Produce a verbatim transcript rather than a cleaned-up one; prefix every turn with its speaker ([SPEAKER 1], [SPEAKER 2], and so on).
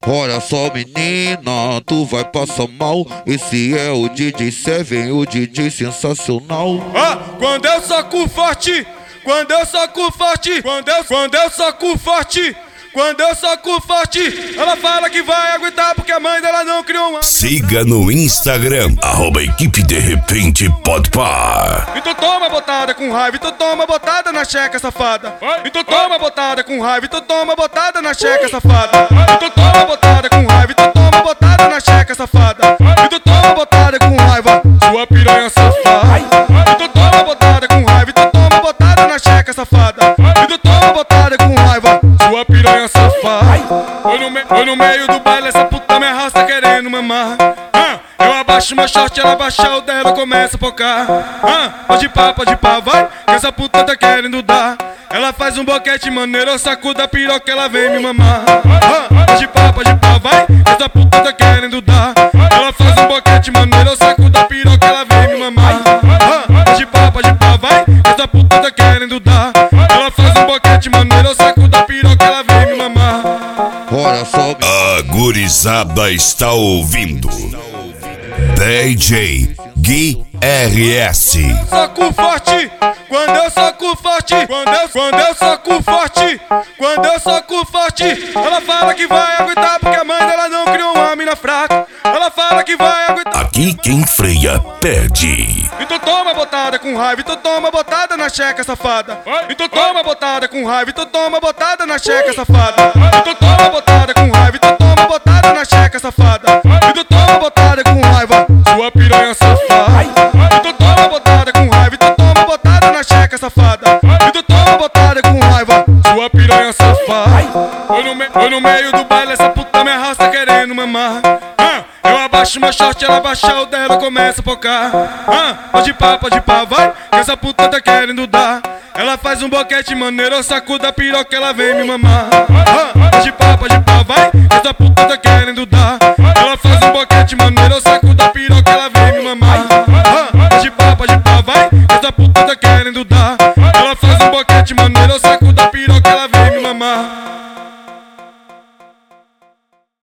[SPEAKER 1] Olha só, menina, tu vai passar mal. Esse é o D J Seven, o D J sensacional.
[SPEAKER 2] Ah, quando eu soco forte, quando eu soco forte, quando eu, quando eu soco forte, quando eu soco forte, ela fala que vai aguentar porque a mãe dela não criou uma.
[SPEAKER 3] Siga no Instagram, arroba equipe de repente podpar.
[SPEAKER 2] Então toma botada com raiva, então toma botada na checa, safada. Então toma botada com raiva, então toma botada na checa, safada. Então toma botada com raiva, então toma botada na checa, safada. Então toma botada com raiva, sua piranha safada. Então toma botada com raiva, então toma botada na checa, safada. Então toma botada com raiva, sua piranha safada. Foi no, me, foi no meio do baile, essa puta me arrasta querendo mamar. Ah, eu abaixo meu short, ela abaixa o dela, começa a focar. Ah, pode pá, pode pá, vai, que essa puta tá querendo dar. Ela faz um boquete maneiro, eu sacudo a piroca, ela vem me mamar. Ah, pode pá, pode pá, vai, que essa puta tá querendo dar. Ela faz um boquete maneiro, eu sacudo a piroca, ela vem me mamar. Ah, pode pá, pode pá, vai, que essa puta tá querendo dar. Ela faz um boquete maneiro, eu sacudo a piroca, ela vem me mamar.
[SPEAKER 1] Olha só,
[SPEAKER 3] A gurizada está ouvindo D J Gui R S.
[SPEAKER 2] Soco forte, quando eu soco forte, quando eu, quando eu soco forte, quando eu soco forte, ela fala que vai aguentar porque a mãe dela não criou uma mina fraca. Ela fala que vai aguentar.
[SPEAKER 3] Aqui quem freia perde.
[SPEAKER 2] Então toma botada com raiva, então toma botada na checa, safada. Então toma botada com raiva, então toma botada na checa, safada. Então toma botada com raiva, então toma botada na checa, safada. Então toma botada com raiva, sua piranha safada. Então toma botada com raiva, então toma botada na checa, safada. Então toma botada com raiva, sua piranha safada. Foi no, me, foi no meio do baile, essa puta me arrasta querendo mamar. Ah, eu abaixo meu short, ela abaixa o dela, começa a focar. Ah, pode pá, pode pá, vai, que essa puta tá querendo dar. Ela faz um boquete maneiro, eu sacudo a piroca, ela vem me mamar. Ah, pode pá, pode pá, vai, que essa puta tá querendo dar. Ela faz um boquete maneiro, eu sacudo a piroca, ela vem me mamar. Ah, pode pá, pode pá, vai, que essa puta tá querendo dar.